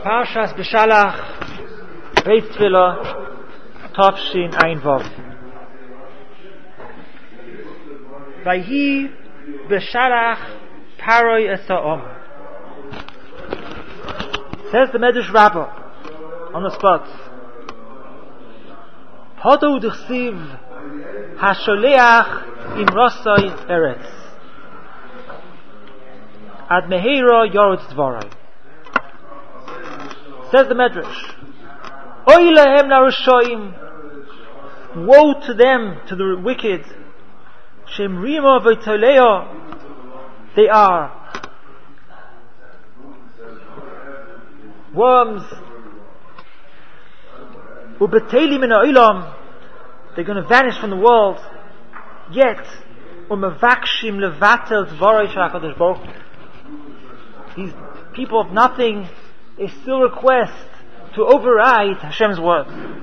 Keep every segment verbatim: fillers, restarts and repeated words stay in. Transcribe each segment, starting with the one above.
Parshas Beshalach, Beis Tefillah, Tavshin Ein Vav. Vayhi Beshalach Paroi es ha'om. Says the Medrash Rabbah on the spot. Hodu d'chsiv hasholeach im rosai eretz ad meheira yoretz dvarai. Says the Medrash, Oy lehem larushoim, woe to them, to the wicked, shem rima v'toleo, they are worms, ubeteli min ha'olam, they're going to vanish from the world, yet umavakshim levatel dvarai shel HaKadosh Baruch Hu. These people of nothing, they still request to override Hashem's word.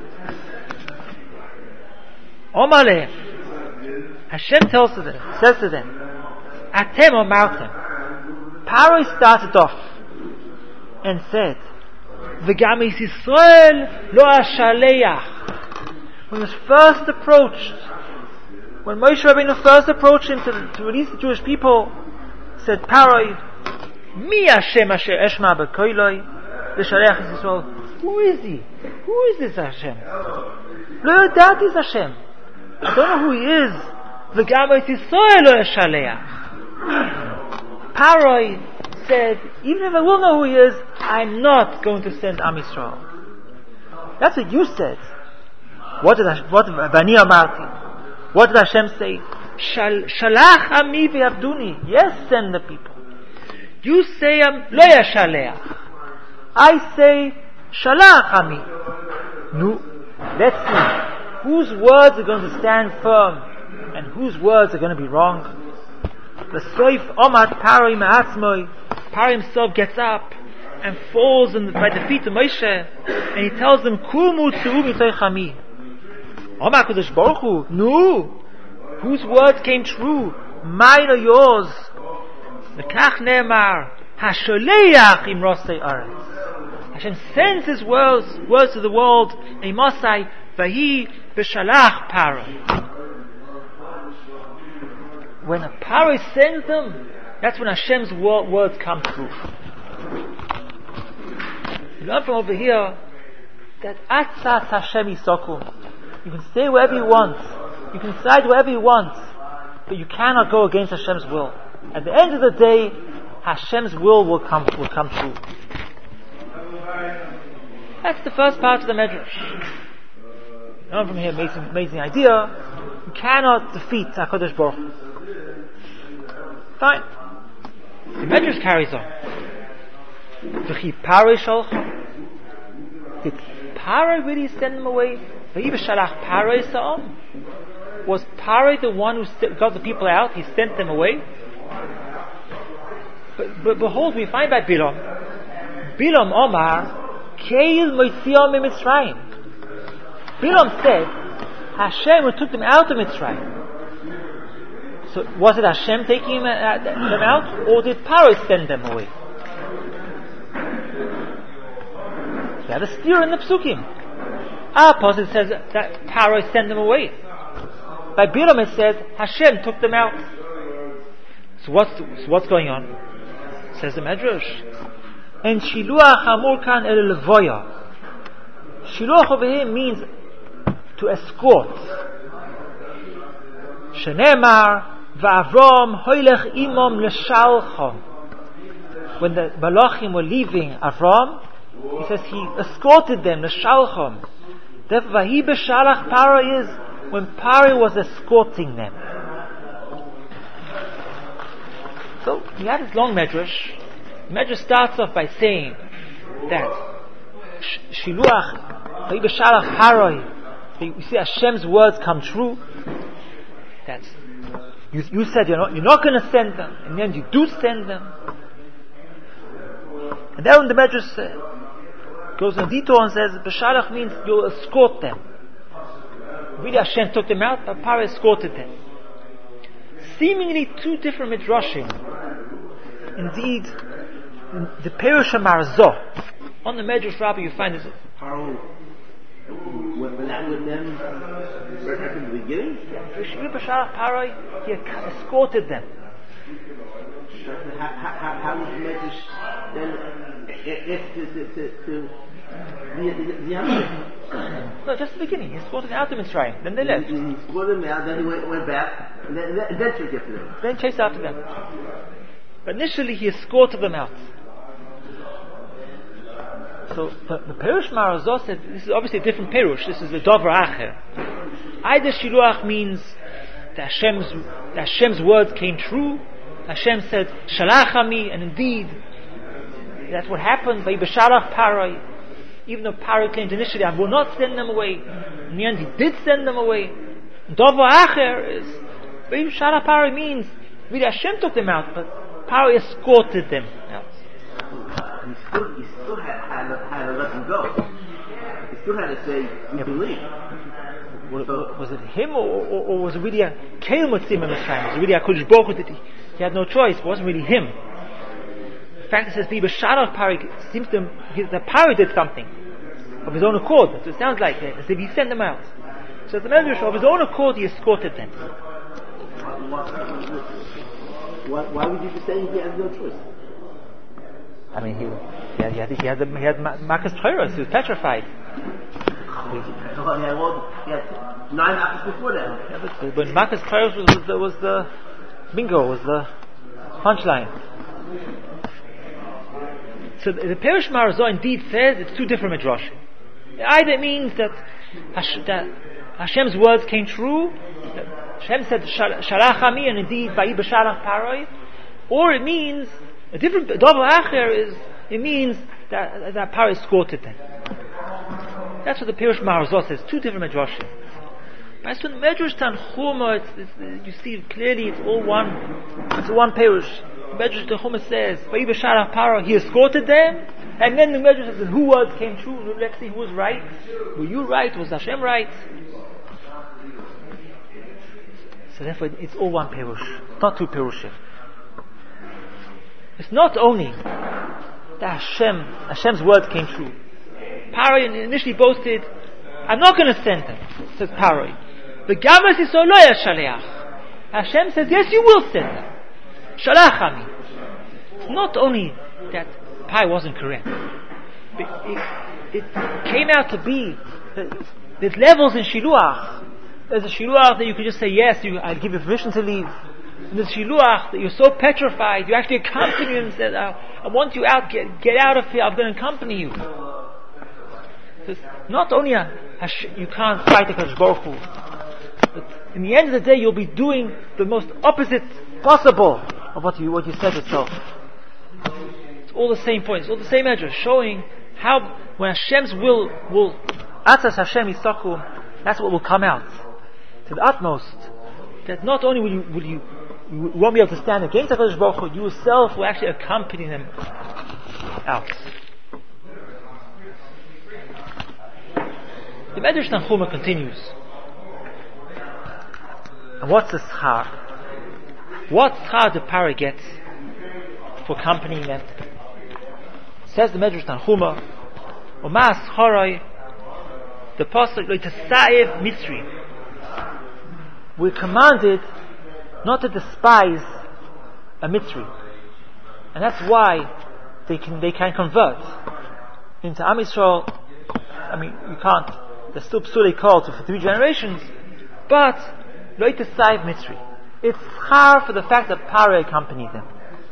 Omale, Hashem tells to them, says to them, Atem omartem. Paro started off and said, V'gam is Yisrael lo ashaleach. When he was first approached, when Moshe Rabbeinu first approached him to, to release the Jewish people, said Paro, Mi Hashem asher eshma b'koiloi. Who is he? Who is this Hashem? Lo that is Hashem. I don't know who he is. V'gam et Yisrael lo eshaleach. Paroi said, even if I will know who he is, I'm not going to send Am Yisrael. That's what you said. What did Hashem, what Bani Amarti? What did Hashem say? Shalach ami v'yavduni. Yes, send the people. You say um, lo yashaleach. I say, Shalach Ami. No, let's see whose words are going to stand firm and whose words are going to be wrong. The Soif Omat Pari Ma'atzmoi. Pari himself gets up and falls in the, by the feet of Moshe, and he tells them, Kumu Tzu Mitoich Ami. Omat Kodesh Baruch Hu. No, whose words came true? Mine or yours? Lekach Ne'emar Hasholeach Im Rosei Aretz. Hashem sends His words, words to the world. Emosai Vahi B'Shalach Paro. When a Paro sends them, that's when Hashem's wor- words come true. You learn from over here that Atzat Hashem Yisokum. You can stay wherever you want, you can side wherever you want, but you cannot go against Hashem's will. At the end of the day, Hashem's will will come will come true. That's the first part of the Medrash. Learn from here, amazing, amazing idea. You cannot defeat HaKadosh Baruch Hu. Fine. The Medrash carries on. V'chi Paroi shalcha. Did Paroi really send them away? V'hi b'shalach Paroi sa'om. Was Paroi the one who got the people out? He sent them away? But, but behold, we find by Bilam. Bilam Omar, Keil Moitzion Mitzrayim. Bilam said, Hashem who took them out of Mitzrayim. So was it Hashem taking them out, or did Paro send them away? We have a steer in the Psukim. Our passage says that Paro sent them away. By Bilam it says Hashem took them out. So what's so what's going on? Says the Medrash. And Shiluach Hamur Kan El Levoya. Shiluach over here means to escort. Shenemar Va'avrom Hoylech Imam Leshalchom. When the Malachim were leaving Avram, he says he escorted them Leshalchom. Therefore, Vahi B'Shalach Paro is when Paro was escorting them. So he had his long Medrash. The Medrash starts off by saying that Shiluach, Vahi B'Shalach Paroi, you see Hashem's words come true. That's you, you said you're not you're not going to send them, and then you do send them. And then the Medrash uh, goes in detail and says B'Shalach means you'll escort them. Really Hashem took them out, but Paroi escorted them. Seemingly two different midrashim. Indeed, the Perush Marzah On the Medrash Rabbah you find this. Paro, when that with them, right from the beginning? Paro, he escorted them. How, how, how was the Medrash then, if to, to, to, to the, the, the other? No, just the beginning. He escorted them out of Mitzrayim. Then they left. He, he escorted them out, then he went, went back, and then, then, then chased after them. Then chased after them. But initially he escorted them out. So the, the Perush Marazot said, this is obviously a different Perush. This is the Dover Acher. Either Shiluach means that Hashem's, that Hashem's words came true. Hashem said, Shalachami, and indeed, that's what happened. Vayibashalach Parai. Even though Parai claimed initially, I will not send them away. In the end, he did send them away. Dover Acher is, Vayibashalach Parai means, really Hashem took them out, but Parai escorted them out. He still, he still had, had, had to let them go. He still had to say, we yeah, believe. Was, so, was it him, or, or, or was it really a Keil Motzim in Mitzrayim? Was it really a Kodesh Baruch Hu that he, he had no choice? It wasn't really him. In fact, it says the B'Shalach Pari seems to the Pari did something of his own accord. That's what it sounds like, as if he sent them out. So the Medrash, of his own accord, he escorted them. Why, why would you be saying he had no choice? I mean, he, he had, he had, he had, he had Makas Tchairos. He was petrified. He had, well, he had nine Makas before that. Yeah, but, but Makas Tchairos was, was the was the bingo, was the punchline. So the, the Perush Marazot indeed says it's two different midrashim. Either it means that, Hash, that Hashem's words came true. Hashem said Shalach Ami, and indeed Vayi B'Shalach Paroi, or it means a different double acher is it means that that Paroi escorted them. That's what the Perush Marazot says. Two different midrashim. But when Medrash Tanchuma, it's, it's, you see clearly it's all one. It's one Perush. Medrash Tanchuma says Vayi B'Shalach Paroi, he escorted them, and then the Medrash says who words came true. Let's see who was right. Were you right? Was Hashem right? So therefore, it's all one Perush, not two Perushim. It's not only that Hashem, Hashem's words came true. Paroi initially boasted, I'm not going to send them, says Paroi. The Gamas is Oloya Shaleach. Hashem says, yes, you will send them. Shalachami. It's not only that Paroi wasn't correct, but it, it came out to be that there's levels in Shiluach. There's a Shiluach that you could just say, yes, you, I'll give you permission to leave. And there's Shiluach that you're so petrified, you actually accompany him and say, I want you out, get, get out of here, I'm going to accompany you. So it's not only a, a sh- you can't fight the Kodesh Baruch Hu, but in the end of the day you'll be doing the most opposite possible of what you what you said yourself. It's all the same points, all the same address, showing how when Hashem's will will Atzas Hashem Yisaku, that's what will come out to the utmost. That not only will you will you you won't be able to stand against the Kodesh Baruch Hu, you yourself will actually accompany them out. The Medrash Tanchuma continues. And what's the schar? What schar the Paroi gets for accompanying them? Says the Medrash Tanchuma, Oma scharoi, the pasuk like to sa'ev Mitzri. We're commanded not to despise a Mitzri, and that's why they can they can convert into Am Yisrael. I mean, you can't. They're still psuli called for three generations, but lo yitesayv Mitzri. It's schar for the fact that Paroi accompanied them.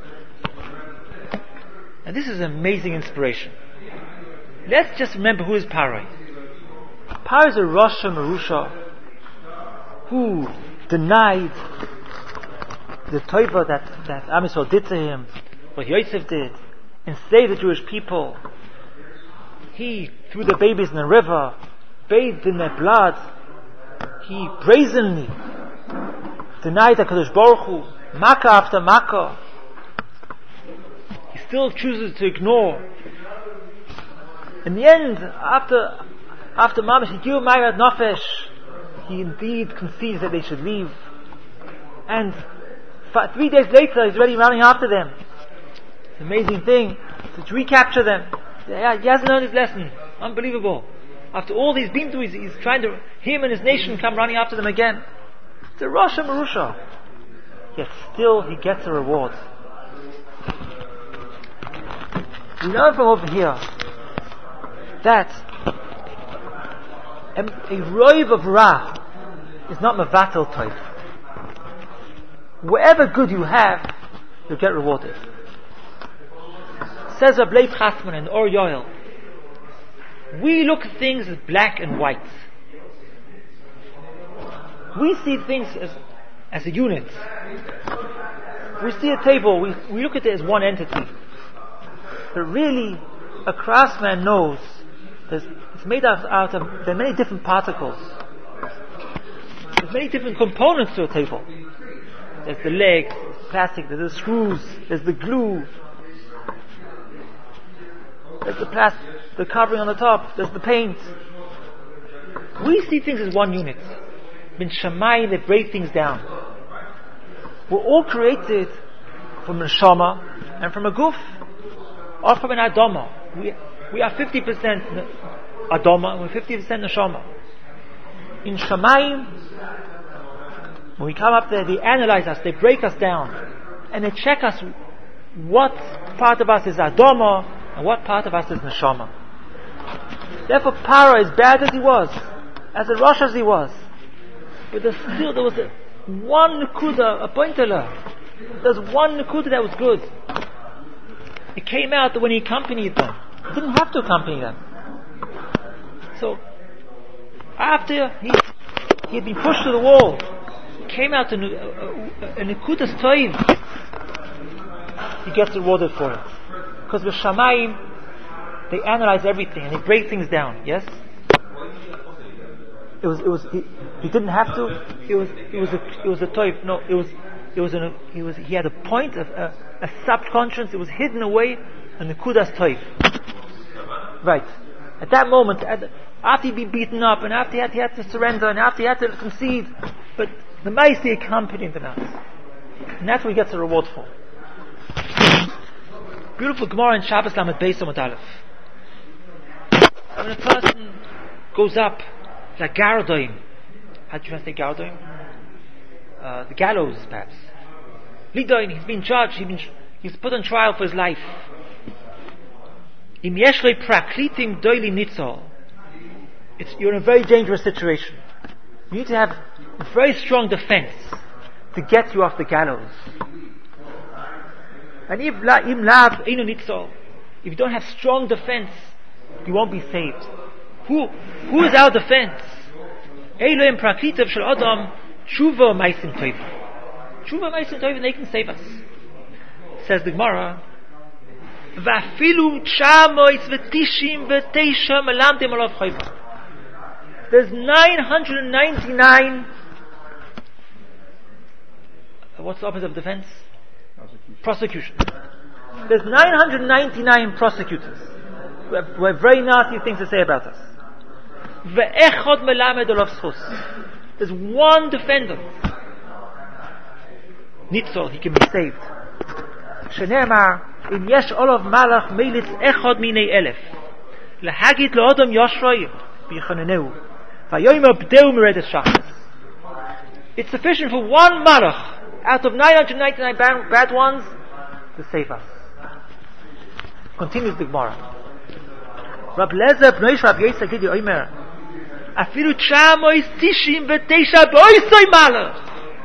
And this is an amazing inspiration. Let's just remember who is Paroi. Paroi is a Rasha Merusha who denied the tova that, that Am Yisrael did to him, what Yosef did, enslaved the Jewish people. He threw the babies in the river, bathed in their blood. He brazenly denied the Kadosh Baruch Hu, Makkah after Makkah. He still chooses to ignore. In the end, after after Mamash, he gave Ma'arat Nafesh. He indeed concedes that they should leave. And f- three days later, he's already running after them. It's an amazing thing to recapture them. Yeah, he hasn't learned his lesson. Unbelievable. After all these been through, he's, he's trying to, him and his nation come running after them again. It's a Rasha Marusha. Yet still he gets a reward. We learn from over here that a, a roiv of Ra is not Mavatel type. Whatever good you have, you'll get rewarded. Says Rab Leib Chasman and Or Yoel, we look at things as black and white. We see things as, as a unit. We see a table, we, we look at it as one entity. But really, a craftsman knows there's, it's made out, out of, there are many different particles. There's many different components to a table. There's the legs, there's the plastic, there's the screws, there's the glue, there's the plastic, the covering on the top, there's the paint. We see things as one unit. Bin Shamayim, they break things down. We're all created from a neshama and from a guf, or from an adama. We we are fifty percent adama, we're fifty percent neshama. In Shamayim, when we come up there, they analyze us, they break us down, and they check us what part of us is adama and what part of us is neshama. Therefore, Paro, as bad as he was, as a Rosh as he was, but there's still there was a, one nekuda, a pointela. There's one nekuda that was good. It came out that when he accompanied them, he didn't have to accompany them. So, after he he had been pushed to the wall, he came out to a nekudas toiv. He gets rewarded for it, because with Shamayim they analyze everything and they break things down. Yes. It was. It was. He, he didn't have to. It was. It was a. It was a toiv. No. It was. It was. An, he was. He had a point of a, a subconscious. It was hidden away in the kudas toiv. Right. At that moment, at the, after he'd been beaten up, and after he had, he had to surrender, and after he had to concede, but the Maisi accompanied the Nas, and that's what he gets a reward for. Beautiful Gemara in Shabbos Lamed Beis Amud Aleph. When a person goes up. Like Gardoim. How do you say Gardoim? Uh, the gallows, perhaps. Lidoin, he's been charged, he's, been, he's put on trial for his life. Im yeshlei praklitim doili nitzol. It's, you're in a very dangerous situation. You need to have a very strong defense to get you off the gallows. And if la, im lav einu nitzol, if you don't have strong defense, you won't be saved. Who, who is our defense? Elohim praklitav shel Adam tshuva meisim tov. Tshuva meisim tov, and they can save us. Says the Gemara, V'afilu tshamois v'tishim v'teisha melamdim alav chayva. There's nine hundred ninety-nine. What's the opposite of defense? Prosecution. Prosecution. There's nine hundred ninety-nine prosecutors who have, who have very nasty things to say about us. Ve'echad melamed olav schus. There's one defendant. Nitzol, he can be saved. Shenemar, im yesh olav malach meilitz echad minei elef. Lahagit lo'odom yoshroi b'yichaneneu. V'yoyim abdeu meredes shachas. It's sufficient for one malach out of nine hundred ninety-nine bad, bad ones to save us. Continues the Gemara. Rab Lezer b'noish Rab Yosef Gidi Omer afilu tshamois tishim v'teisha b'oisoi malach.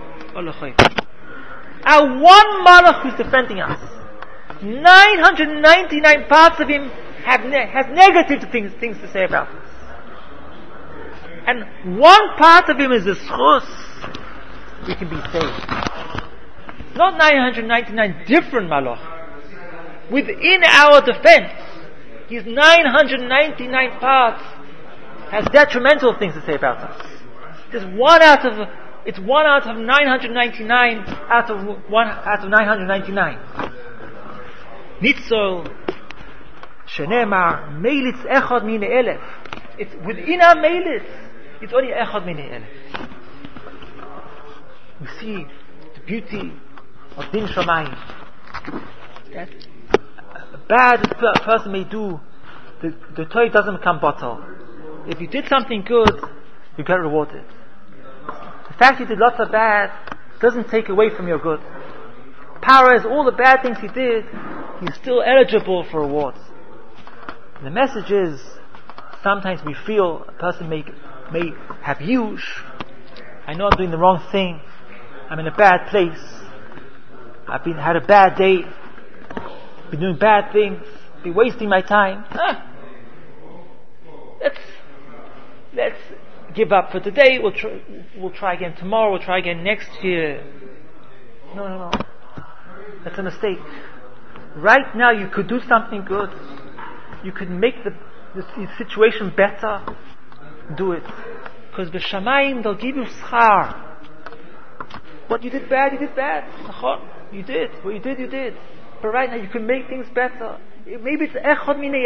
Our one malach who's defending us, nine hundred ninety-nine parts of him have ne- has negative things things to say about us, and one part of him is the schus. We can be saved. Not nine hundred ninety-nine different malach. Within our defense, his nine hundred ninety-nine parts has detrimental things to say about us. There's one out of it's one out of nine hundred ninety-nine out of one out of nine hundred ninety-nine. Nitzol shenemar meilitz echad mine elef. It's within our meilitz. It's only echad mine elef. We see the beauty of din shamayim. That a bad person may do the, the Torah doesn't become bottle. If you did something good, you get rewarded. The fact you did lots of bad doesn't take away from your good. Power is all the bad things he did, he's still eligible for rewards. And the message is, sometimes we feel a person may, may have huge, I know I'm doing the wrong thing, I'm in a bad place, I've been had a bad day, been doing bad things, been wasting my time. Ah, let's let's give up for today. We'll try, we'll try again tomorrow. We'll try again next year. No, no, no. That's a mistake. Right now, you could do something good. You could make the, the, the situation better. Do it, because b'shamayim they'll give you schar. What you did bad, you did bad. You did. What you did, you did. But right now you can make things better. Maybe it's echad minei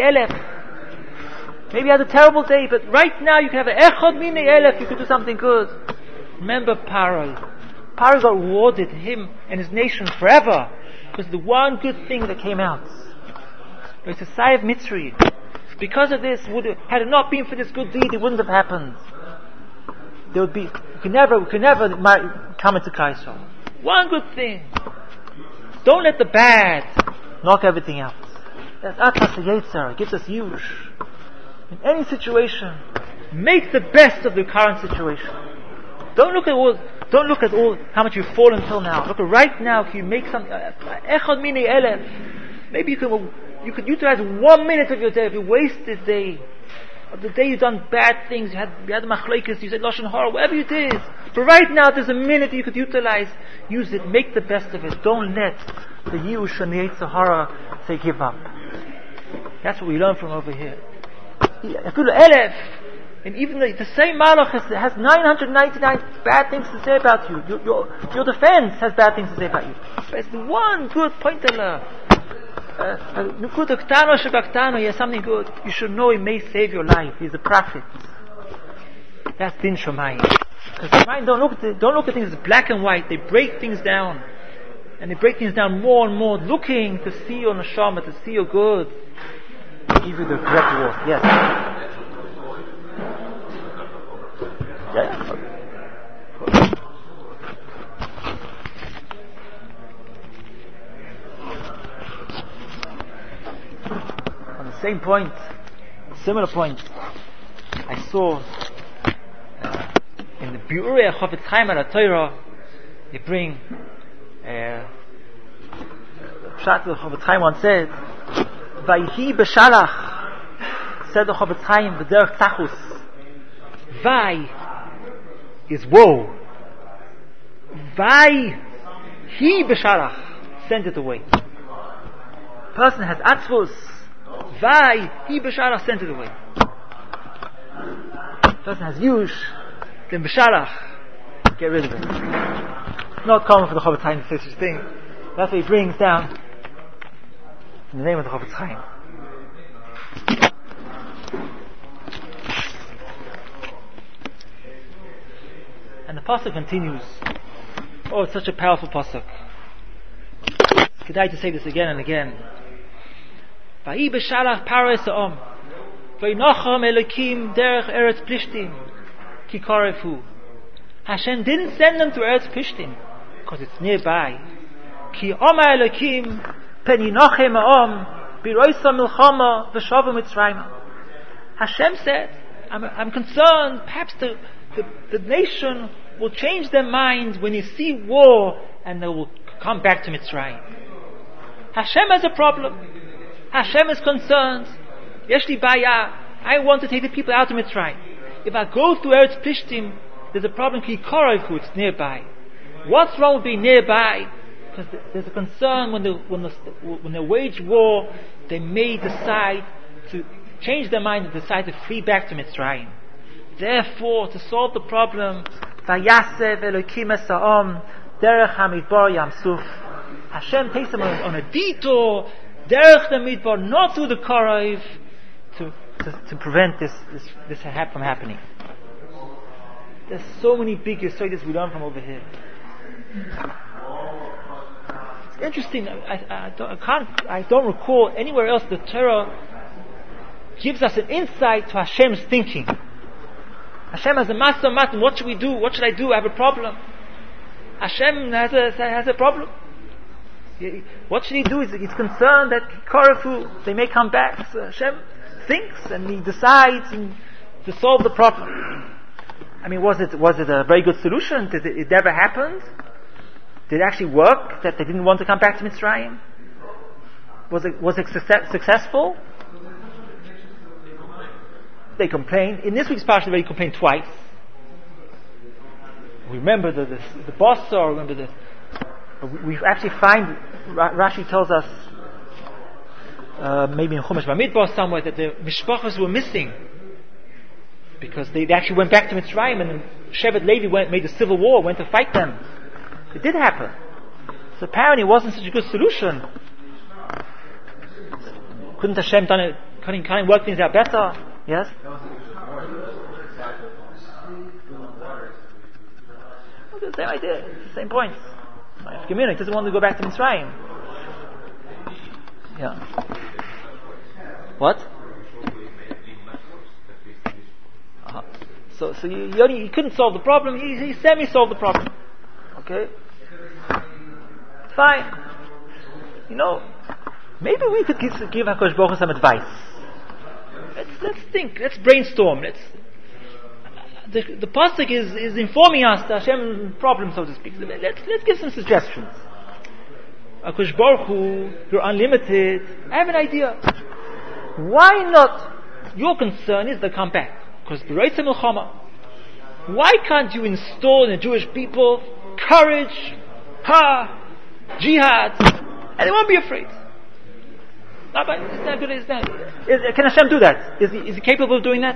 elef. Maybe you had a terrible day, but right now you can have an echad minei elef. You can do something good. Remember Paro. Paro got rewarded, him and his nation, forever, because the one good thing that came out. It's a sigh of Mitzri. Because of this, would have, had it not been for this good deed, it wouldn't have happened. There would be, we could never, we could never come into Kaisel. One good thing. Don't let the bad knock everything out. That's Atas Yetzer. It gives us huge. In any situation, make the best of the current situation. Don't look at all. Don't look at all how much you've fallen until now. Look at right now. Can you make something? Echad minei elef. Maybe you can. You could utilize one minute of your day. If you wasted day of the day you've done bad things, you had you had machlokes, you said lashon hara, whatever you did. But right now, there's a minute you could utilize. Use it. Make the best of it. Don't let the Yush and the Yetzer Hara say give up. That's what we learn from over here. Elef, and even the, the same Malach has, has nine hundred ninety-nine bad things to say about you. Your, your, your defense has bad things to say about you. But it's the one good pointer. Nukuta Ktano Shebaktano, he has something good. You should know he may save your life. He's a prophet. That's Din Shomayim. Because Shomayim don't look at the, don't look at things as black and white. They break things down. And they break things down more and more, looking to see your neshama, to see your good. Give you the correct reward. Yes. Yeah. On the same point, similar point, I saw uh, in the Biurei Chofetz Chaim al Torah, they bring uh, Pshat the Chofetz Chaim once said, Vayhi b'shalach, said the Chofetz Chaim, v'derech tachus. Vay is woe. Vay he b'shalach, send it away. Person has atzvus. Vay he b'shalach, send it away. Person has yush, then b'shalach, get rid of it. Not common for the Chofetz Chaim to say such a thing. That's what he brings down in the name of the Chofetz Chaim. And the pasuk continues. Oh, it's such a powerful pasuk. It's good to say this again and again. Vayi b'shalach Paro ha'om, v'yinacham Elokim derech Eretz Plishtim, ki karefu. Hashem didn't send them to Eretz Plishtim because it's nearby. Ki Oma Elokim pen yinachem ha'om b'roisa milchama v'shavu Mitzrayim. Hashem said, I'm, I'm concerned, perhaps the, the, the nation will change their minds when you see war and they will come back to Mitzrayim. Hashem has a problem. Hashem is concerned. Yeshli baya, I want to take the people out of Mitzrayim. If I go through Eretz Plishtim, there's a problem, ki korefu, it's nearby. What's wrong with being nearby? Because there's a concern when they, when, the, when they wage war, they may decide to change their mind and decide to flee back to Mitzrayim. Therefore, to solve the problem, Vayasev Elokim es ha'om derech hamidbar Yamsuf. Hashem takes them on, on a detour, derech the midbar, not through the Korav, to, to to prevent this this this from happening. There's so many big yesodis we learn from over here. It's interesting. I, I, don't, I can't. I don't recall anywhere else the Torah gives us an insight to Hashem's thinking. Hashem has a master matter. What should we do? What should I do? I have a problem. Hashem has a, has a problem. What should he do? He's, he's concerned that Korafu, they may come back. So Hashem thinks and he decides and to solve the problem. I mean, was it was it a very good solution? Did it, it never happened? Did it actually work that they didn't want to come back to Mitzrayim? Was it was it success, successful? They complained. In this week's parsha, they complained twice. We remember the the, the boss, or remember the. We actually find Rashi tells us uh, maybe in Chumash Bamidbar somewhere that the mishpachas were missing because they, they actually went back to Mitzrayim and Shevet Levi went made a civil war, went to fight them. It did happen. So apparently it wasn't such a good solution. Couldn't Hashem done it? Couldn't he work things out better? Yes. Okay, the same idea, the same points. If Gemunah doesn't want to go back to Mitzrayim. Yeah. What? Uh-huh. So, so you, you, only, you couldn't solve the problem. He, he semi-solved the problem. Okay. Fine. You know, maybe we could give, give HaKadosh Baruch Hu some advice. Let's let's think. Let's brainstorm. Let's. The, the pasuk is, is informing us the Hashem's problem, so to speak. So let's let's give some suggestions. HaKadosh Baruch Hu, you're unlimited. I have an idea. Why not? Your concern is they come back because b'roitza milchama. Why can't you install in the Jewish people courage, ha, jihad, and they won't be afraid? Not, it's not good. It's not. Is, can Hashem do that? Is he, is he capable of doing that?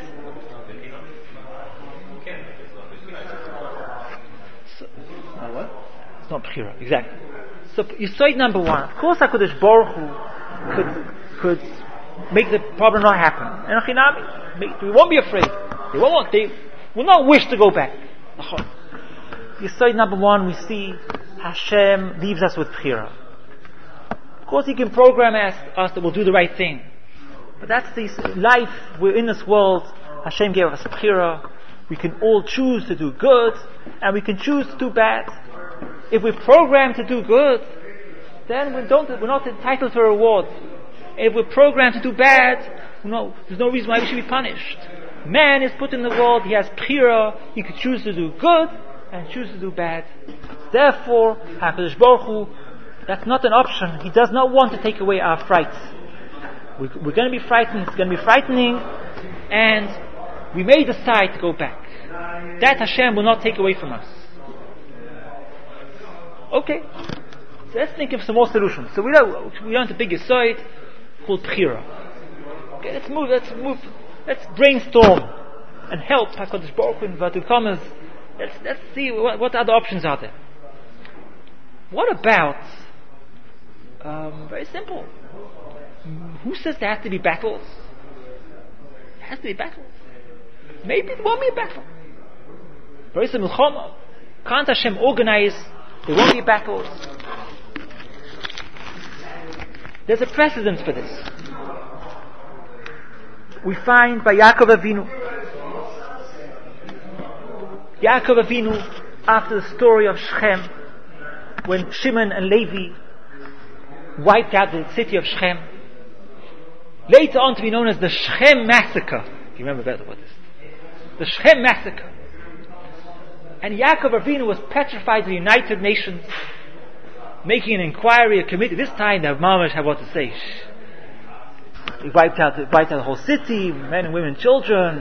It's not Bechira, exactly. So, Yesod number one. Of course, HaKadosh Baruch Hu could could make the problem not happen. And Chinami, we won't be afraid. They won't want. They will not wish to go back. Yesod number one, we see Hashem leaves us with Bechira. Of course, He can program us, us that we'll do the right thing. But that's the life. We're in this world. Hashem gave us Bechira. We can all choose to do good, and we can choose to do bad. If we're programmed to do good, then we don't, we're not entitled to a reward. If we're programmed to do bad, no, there's no reason why we should be punished. Man is put in the world, he has Bechira, he could choose to do good and choose to do bad. Therefore, HaKadosh Baruch Hu, that's not an option. He does not want to take away our fright. We, we're going to be frightened, it's going to be frightening, and we may decide to go back. That Hashem will not take away from us. Okay, so let's think of some more solutions. So we know we learned a big Yesod called Bechira. Okay, let's move. Let's move. Let's brainstorm and help HaKadosh Baruch Hu and Vatukamas. Let's let's see what, what other options are there. What about um, very simple? Who says there has to be battles? There has to be battles. Maybe there won't be a battle. B'roitza milchama. Can't Hashem organize? There won't be battles. There's a precedent for this. We find by Yaakov Avinu. Yaakov Avinu, after the story of Shechem, when Shimon and Levi wiped out the city of Shechem, later on to be known as the Shechem massacre. You remember better what this is. The Shechem massacre. And Yaakov Avinu was petrified of the United Nations, making an inquiry, a committee. This time the Mamash had what to say. He wiped out, wiped out the whole city, men and women, children.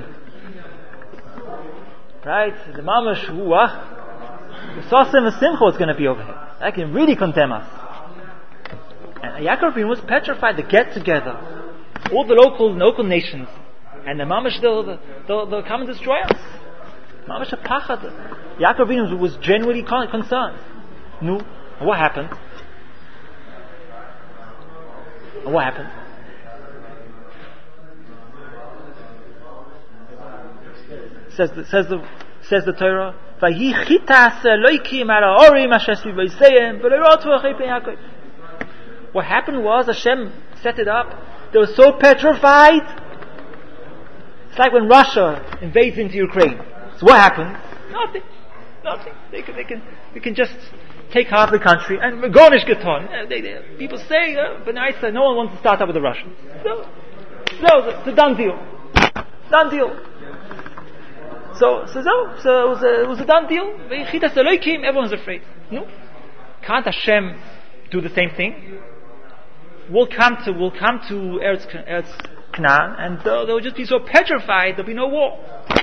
Right? The Mamash, ooh, ah, the Sosim and Simcha is going to be over here. That can really condemn us. And Yaakov Avinu was petrified. They get together, all the local local nations, and the Mamash, they'll, they'll, they'll come and destroy us. Mamash Pachad. Yaakov Avinu was genuinely concerned. No, what happened? What happened? Says the says the says the Torah. What happened was Hashem set it up. They were so petrified It's like when Russia invades into Ukraine. So what happens? Nothing. Nothing. They can, they can, they can just take half the country and Gornish Geton. Uh, they, they, people say, uh, but I said, no one wants to start up with the Russians. No. No, it's a done deal. Done deal. So, so, so, so it was a, it was a done deal. Everyone's afraid. No. Can't Hashem do the same thing? We'll come to, we'll come to Eretz, Eretz Canaan, and they'll, they'll just be so petrified, there'll be no war.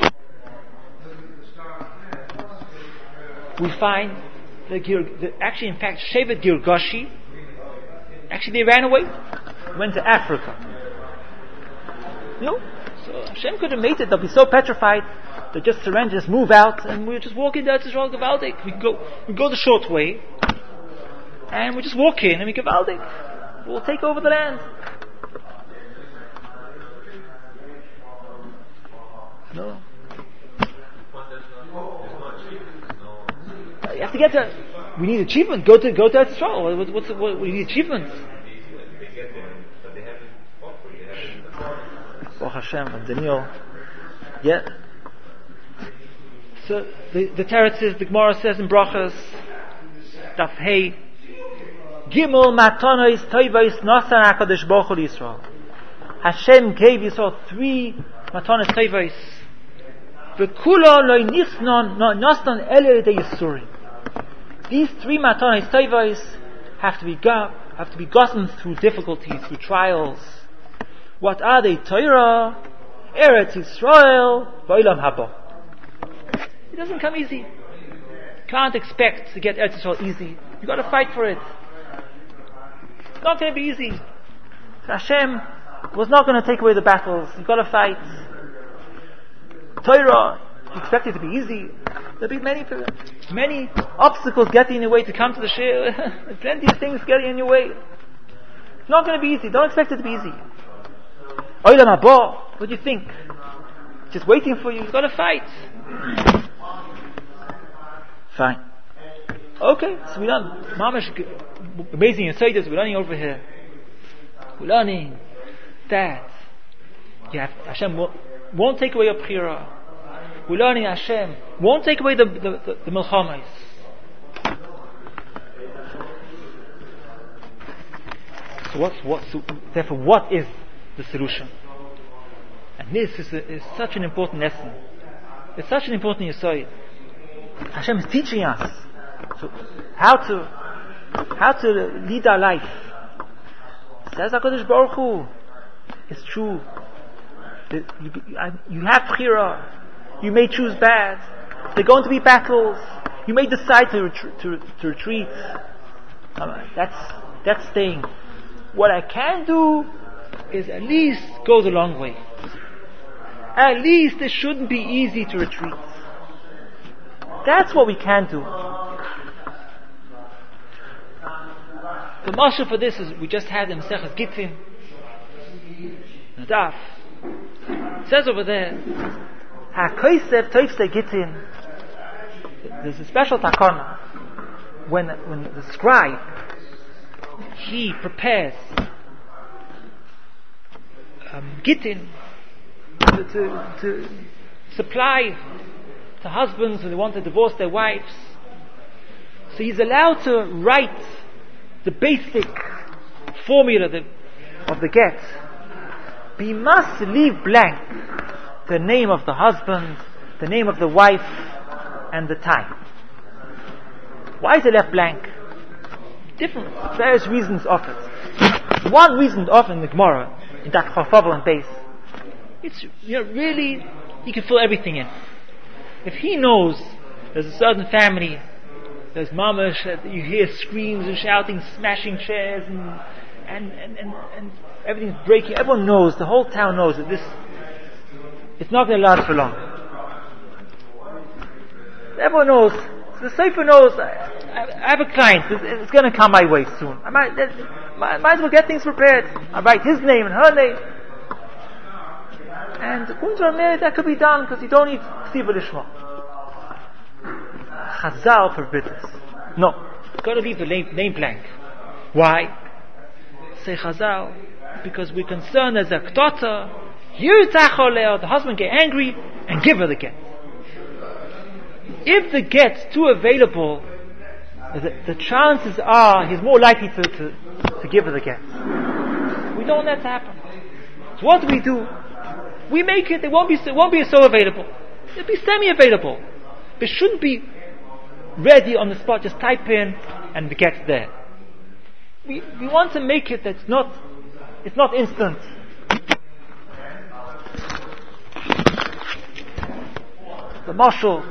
We find the, the actually, in fact, Shevet Girgashi, actually they ran away, went to Africa. No? So Hashem could have made it, they'll be so petrified, they just surrender, just move out, and we just walk in there to Israel Gavaldik. We go, we go the short way, and we just walk in, and we Gavaldik. We'll take over the land. No. You have to get to. We need achievement. Go to go to Israel. What, what's what, we need achievements. Baruch Hashem and Daniel. Yeah. So the the Torah says, the Gemara says in Brachas, Daf Hey, Gimel matanos toivos nasan Hakadosh Baruch Hu Yisrael. Hashem gave Yisrael three matanos toivos. V'kula lo nisnon nasnon ele de Yisurim. These three matanos toivos have to be go, have to be gotten through difficulties, through trials. What are they? Torah, Eretz Yisrael, V'olam haba. It doesn't come easy. Can't expect to get Eretz Yisrael easy. You got to fight for it. It's not going to be easy. Hashem was not going to take away the battles. You got to fight. Torah, you expect it to be easy. There'll be many, many obstacles getting in your way to come to the Shir. Plenty of things getting in your way. It's not going to be easy. Don't expect it to be easy. Olam haba. What do you think? Just waiting for you. You got to fight. Fine. Okay, so we're done. Mamash, amazing insights. We're learning over here. We're learning that you have, Hashem won't, won't take away your bechira. We're learning Hashem won't take away the the, the, the milchamas. So what's what? So therefore, what is the solution? And this is, a, is such an important lesson. It's such an important yesod. Hashem is teaching us so how to how to lead our life. Says HaKadosh Baruch Hu, it's true. You, you have bechira. You may choose bad. There are going to be battles. You may decide to retreat. To, to retreat. That's that's staying. What I can do is at least go the long way. At least it shouldn't be easy to retreat. That's what we can do. The mashal for this is we just had in Maseches Gittin, Nadaf. It says over there, HaKosev Toifse Gittin. There's a special takana when when the scribe he prepares um, Gittin to, to, to supply to husbands who want to divorce their wives. So he's allowed to write the basic formula the, of the get. But he must leave blank the name of the husband, the name of the wife, and the time. Why is it left blank? Different, various reasons offered. One reason offered in the Gemara, in that Chafavel and base, it's, you know, really, he can fill everything in. If he knows there's a certain family, there's mamash, you hear screams and shouting, smashing chairs, and and, and, and and everything's breaking. Everyone knows, the whole town knows that this, it's not going to last for long. Everyone knows. The Sefer knows. I, I have a client. It's, it's going to come my way soon. I might, I might as well get things prepared. I write his name and her name. And that could be done because you don't need Ksiva Lishma. Chazal forbids this. No, you've got to leave the name, name blank. Why? Say Chazal, because we're concerned as a ktota, Yirtach, the husband get angry and give her the get. If the get's too available, the, the chances are he's more likely to, to, to give her the get. We don't want that to happen. So what do we do? We make it, it won't be, it won't be so available. It'll be semi-available. But it shouldn't be ready on the spot, just type in and the get's there. We, we want to make it that's not, it's not instant. The mashal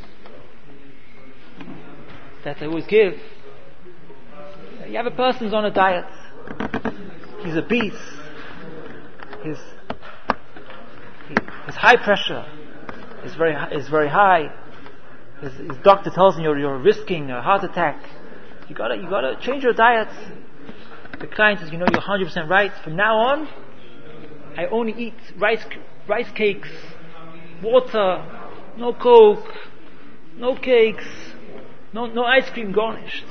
that I always give, you have a person's on a diet, he's obese, his, he, his high pressure is very, is very high, his, his doctor tells him you're, you're risking a heart attack, you gotta, you gotta change your diet. The client says, you know, you're one hundred percent right, from now on, I only eat rice, rice cakes, water, no coke, no cakes, no no ice cream garnished.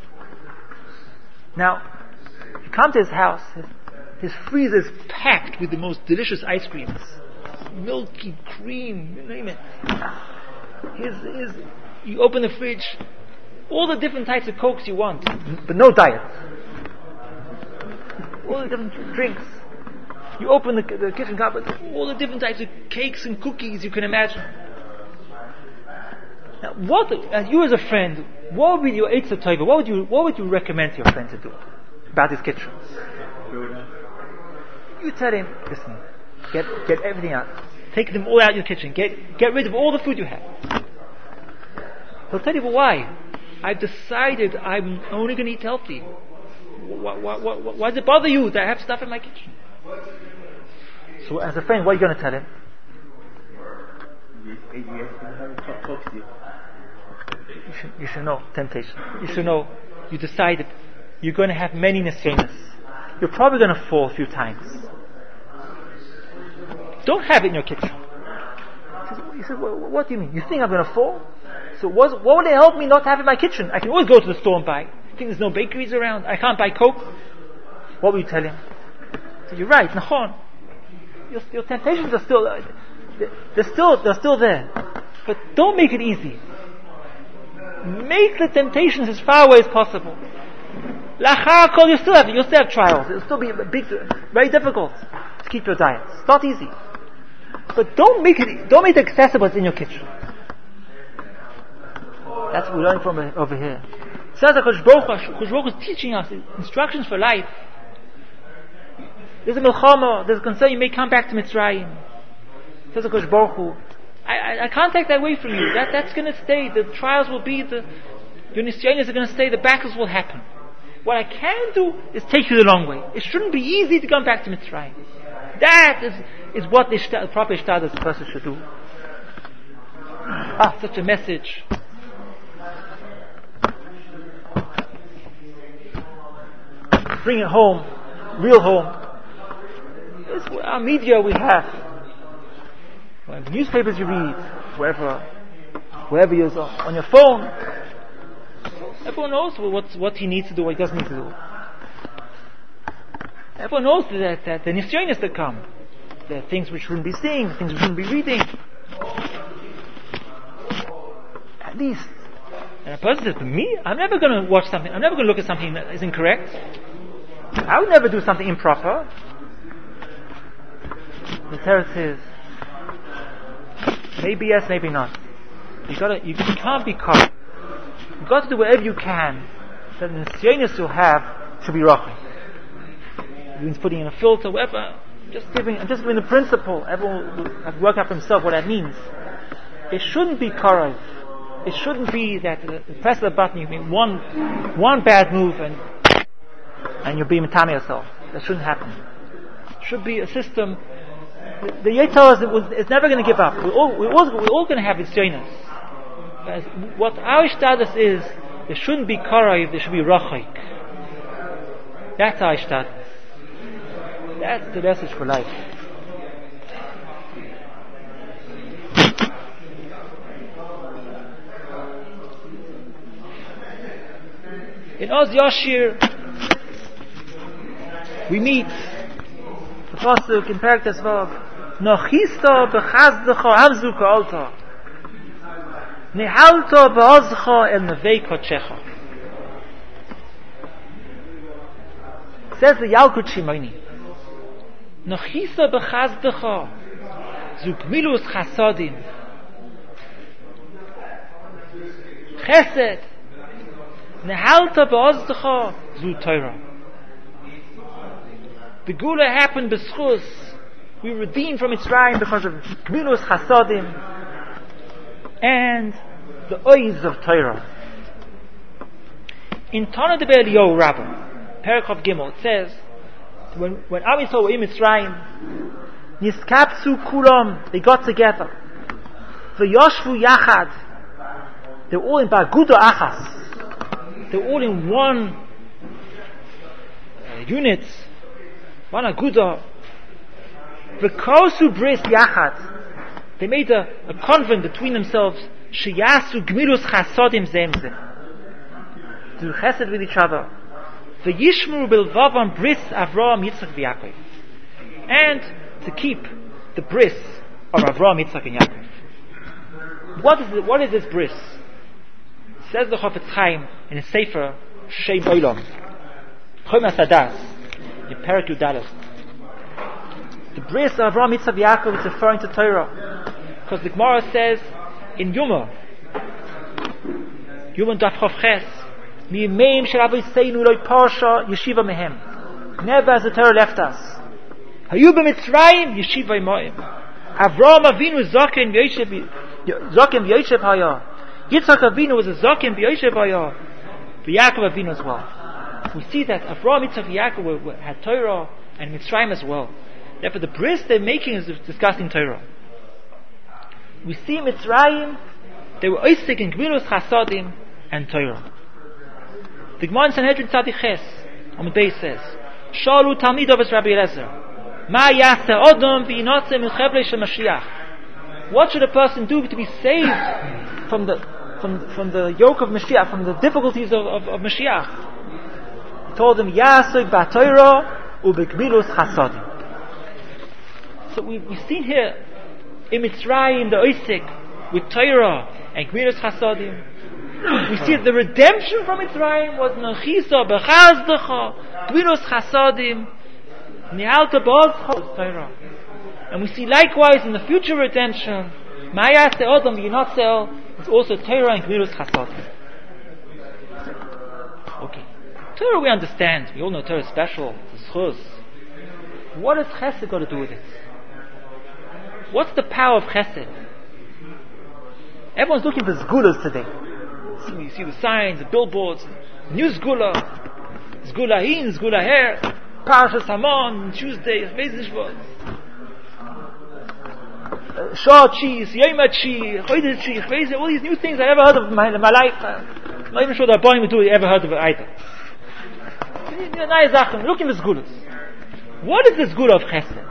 Now, you come to his house, his, his freezer is packed with the most delicious ice creams, milky cream, you name it. His, his, you open the fridge, all the different types of cokes you want, but no diet. All the different drinks. You open the, the kitchen cupboard, all the different types of cakes and cookies you can imagine. Now, what, as you as a friend, what would be your Eitzah Tova? What would you, what would you recommend to your friend to do about his kitchen? You tell him, listen, get get everything out, take them all out of your kitchen, get get rid of all the food you have. He'll tell you, well, why? I've decided I'm only going to eat healthy. Why, why, why, why does it bother you that I have stuff in my kitchen? So, as a friend, what are you going to tell him? You should, you should know temptation. You should know. You decided you're going to have many nisyonos. You're probably going to fall a few times. Don't have it in your kitchen. He said, well, what do you mean? You think I'm going to fall? So what, what would it help me not to have it in my kitchen? I can always go to the store and buy. I think there's no bakeries around. I can't buy Coke. What will you tell him? So you're right, Nachon. Your, your temptations are still, uh, they're still, they're still there. But don't make it easy. Make the temptations as far away as possible. Lachar kol, you still have, you'll still have trials. It'll still be big, very difficult to keep your diet. It's not easy. But don't make it, don't make it accessible in your kitchen. That's what we're learning from over here. Says that Kosh Baruch is teaching us instructions for life. There's a milchama, there's a concern you may come back to Mitzrayim. Says the Kosh Baruch Hu, I, I, I can't take that away from you. That that's going to stay. The trials will be, the your nisyonos are going to stay. The battles will happen. What I can do is take you the long way. It shouldn't be easy to come back to Mitzrayim. That is is what the, the proper ishtadlus a person should do. Ah, such a message. Bring it home, real home. This is our media we have. Well, the newspapers you read, wherever, wherever you're on your phone, everyone knows what what he needs to do, what he doesn't need to do. Everyone knows that, that the nisyonos that come, there are things we shouldn't be seeing, things we shouldn't be reading. At least, and a person says to me, I'm never going to watch something, I'm never going to look at something that is incorrect. I would never do something improper. The teretz is, maybe yes, maybe not. You gotta, you, you can't be caught. You've got to do whatever you can that the nisyonos you'll have should be rachik. It means putting in a filter, whatever. Just giving, just giving the principle. Everyone will have to work out for himself what that means. It shouldn't be karav. It shouldn't be that the, the press of the button, you make one, one bad move and and you'll be mitame yourself. That shouldn't happen. It should be a system. The, the Yetzer is, is never going to give up. We're all, we're all, we're all going to have nisyonos. What our ishtadlus is, there shouldn't be karav, there should be rachik. That's our ishtadlus. That's the message for life. In Oz Yashir, we meet the pasuk in Perek Tesvav. Nochista bechazdecha amzu ka'alta. Nehalta ba'azcha el nevei kochecha. Says the Yalkut Shimoni. Nochista bechazdecha zu gmilus chasadim. Chesed. Nehalta ba'azdecha zu Torah. The Gula happened b'schus. We were redeemed from Mitzrayim because of gmilus chasadim and the ois of Torah. In Tana de Be'eliyahu Rabbah, Perikov Gimel, it says, when when Am Yisrael were in Mitzrayim, niskapsu kulam, they got together. V'yoshvu yachad, they were all in Baguda Achas. They were all in one uh, unit, one Aguda. V'kosu bris yachad. They made a, a convent between themselves. Sheyasu gmirus chasodim zemze. To do chesed with each other. V'yishmuru bilvavam bris Avraham, Yitzchak, v'Yaakov. And to keep the bris of Avraham, Yitzchak, and Yaakov. What is it, what is this bris? Says the Chofetz Chaim in his Sefer Shem Olam, Chomas Hadas, in Perek Yudalet. The bris of Avraham, Yitzchak, Yaakov is referring to Torah, because the Gemara says in Yuma, Yuma Daf Chof Ches, Mi'meim shel Avoseinu lo parsha yeshiva mehem. Never has the Torah left us. Hayu b'Mitzrayim yeshiva imoim. Avraham Avinu zaken v'yoshev zaken v'yoshev haya. Yitzchak Avinu was a zaken v'yoshev haya. V'Yaakov Avinu as well. We see that Avraham, Yitzchak, Yaakov were, were, had Torah and Mitzrayim as well. Therefore, the bris they're making is discussing Torah. We see Mitzrayim, they were oisik in gmirus chasadim and Torah. The Gemara in Sanhedrin Tzaddik Ches on the base says, Shalu Talmidov es Rabbi Eliezer, Ma yaseh odom v'yinotze milchevle shel Mashiach. What should a person do to be saved from the from from the yoke of Mashiach, from the difficulties of, of, of Mashiach? He told them, Yaseh b'Torah u'b'gmirus chasadim. So we we see here in Mitzrayim the oisik with Torah and gmirus chasadim. We see that the redemption from Mitzrayim was Nechisa b'chazdecha gmirus chasadim nihalta b'azcha Torah. And we see likewise in the future redemption Ma'ayaseh Odom v'yinotzel is also Torah and gmirus chasadim. Okay, Torah we understand. We all know Torah is special. It's chus. What has Chesed got to do with it? What's the power of Chesed? Everyone's looking for Zgulas today. See, you see the signs, the billboards, new Zgula, Zgula in, Zgula here, Parashas Hamon, Tuesday, Mezishvot, Shah cheese, Yema cheese, Chodesh cheese, all these new things I never heard of in my, in my life. I'm not even sure that Boeing would do it, ever heard of it either. Nice Sachen, looking for Zgulas. What is the Zgula of Chesed?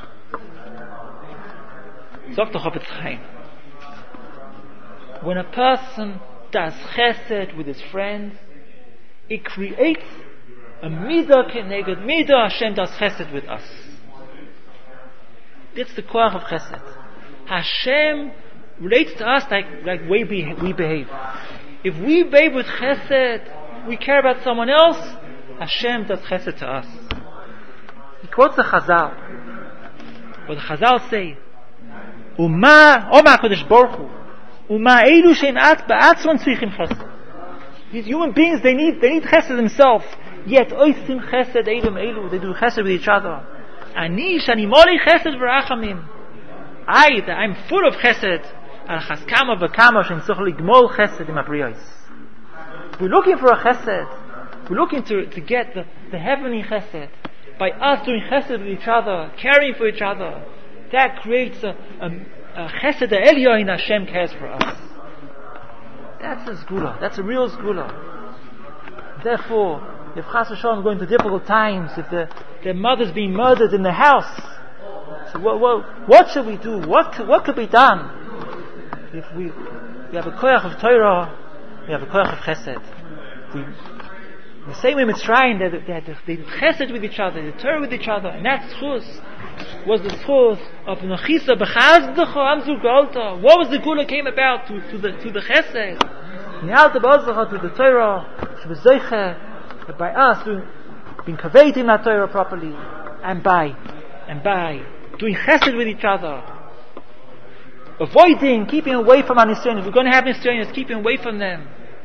Sagt the Chofetz Chaim, when a person does chesed with his friends, it creates a midah keneged midah. Hashem does chesed with us. That's the koach of chesed. Hashem relates to us like like we, be, we behave. If we behave with chesed, we care about someone else, Hashem does chesed to us. He quotes the Chazal. What the Chazal say, Uma Oma Kodesh Baruch Hu, Uma Eilu Sheinat Ba'atzron Tzrichim Chesed. These human beings, they need they need chesed themselves. Yet Oisim Chesed Eilum Eilu, they do chesed with each other. Ani Shani Moli Chesed V'Rachamim. I, that I'm full of chesed. Al Chaskama V'Kama Shem Tzorch Ligmol Chesed Im Abriyos. We're looking for a chesed. We're looking to to get the, the heavenly chesed by us doing chesed with each other, caring for each other. That creates a, a, a chesed elyon Hashem cares for us. That's a zgula. That's a real zgula. Therefore, if Chas v'Shalom going through difficult times, if the, their mother's being murdered in the house, so what, what, what should we do? What what could be done? If we we have a koyach of Torah, we have a koyach of chesed. We The same way Mitzrayim, they, they, they, they did chesed with each other, they did Torah with each other, and that schus was the schus of Nechisa b'chazdecho amzu golta. What was the gula came about to, to the to the chesed? Nialta b'ozdecho to the Torah, to the zeiche, by us doing, being kavetim that Torah properly, and by and by doing chesed with each other, avoiding, keeping away from our Nisraelis. If we're going to have Nisraelis, keeping away from them.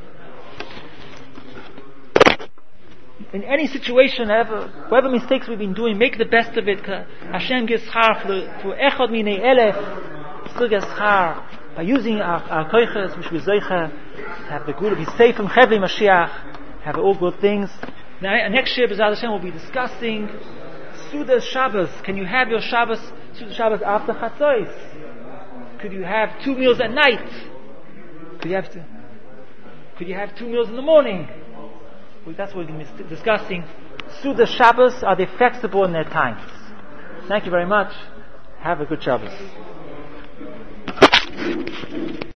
In any situation, ever, whatever mistakes we've been doing, make the best of it. Hashem gives schar for echad minei elef. Still gives schar by using our, our koiches, which we zeicha, have the good, be safe from Chevli Mashiach, have all good things. Now, next year, B'ezras Hashem will be discussing Sudas Shabbos. Can you have your Shabbos, Sudas Shabbos after Chatzos? Could you have two meals at night? Could you have to, could you have two meals in the morning? Well, that's what we're going to be discussing. Sudas Shabbos, are they flexible in their times? Thank you very much. Have a good Shabbos.